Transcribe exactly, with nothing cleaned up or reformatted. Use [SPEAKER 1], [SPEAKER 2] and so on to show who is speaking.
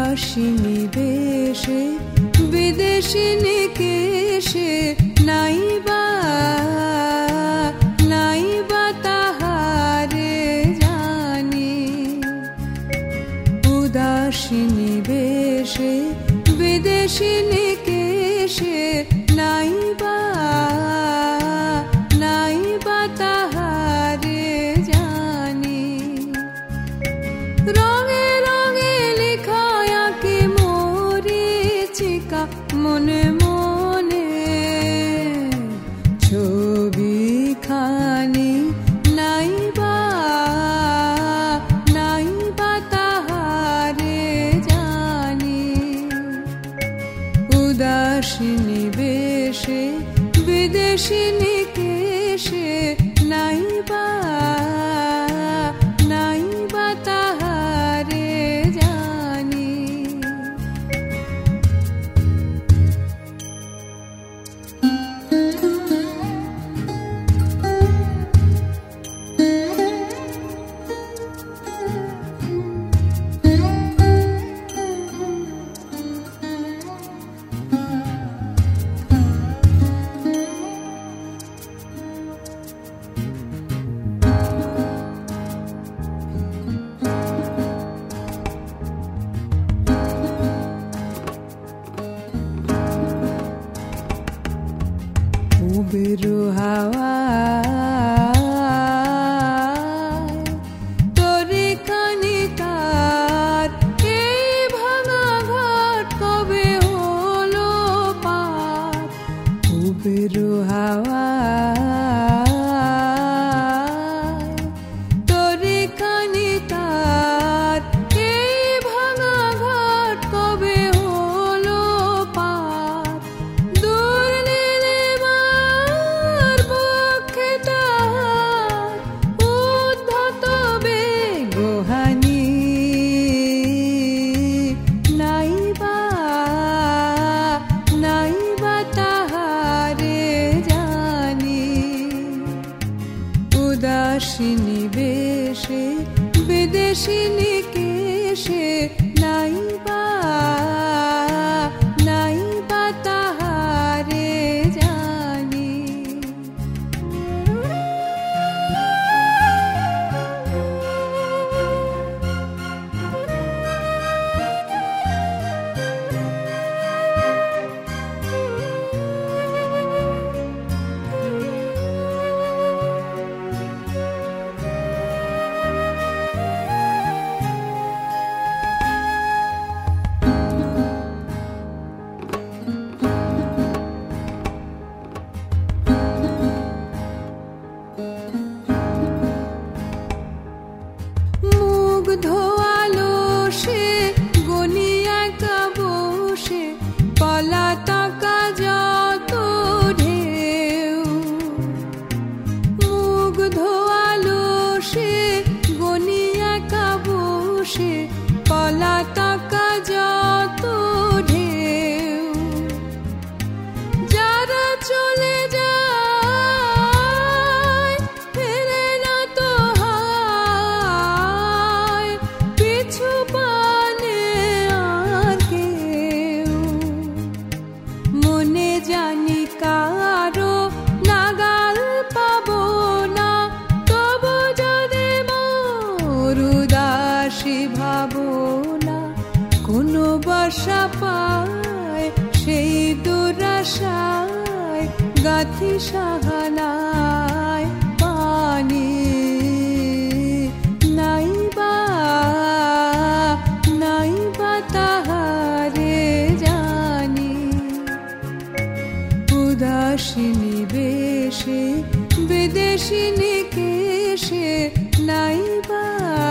[SPEAKER 1] উদাসিনী বেশে বিদেশিনী কেশে নাইবা নাইবা তাহারে জানি। উদাসিনী বেশে বিদেশিনী কেশে নাইবা নাইবা তাহারে জানি। রঙে রঙে লিখায় আঁকে মরীচিকা মনে মনে ছবি খানি নাইবা নাইবা তাহারে জানি। উদাসিনী বেশে বিদেশিনী কেশে নাইবা নাইবা তাহারে জানি। বেরু হাওয়া তোরে কানে তার এই ভাঙা ঘাট কবে হলো পার। ও বেরু হাওয়া তোরে কানে তার এই ভাঙা ঘাট কবে হলো পার। দূর নীলে উদাসিনী বেশে বিদেশিনী কেশে নাইবা নাইবা তাহারে জানি। ধোয়ালো সে গনিয়া কাবসে পলাতকা যত ঢেউ। মুখ ধোয়ালো সে গনিয়া কাবসে পলাতকা যত ঢেউ। যারা চলে যায় ফেরে না তো জানি কারো নাগাল পাবো না। তবু যদি মোর উদাসী ভাবনা কোনো বাসা পায় সেই দুরাশায় গাথি সাহানায় পানি নাইবা নাইবা তাহারে জানি। উদাসিনী বেশে বিদেশিনী কেশে নাইবা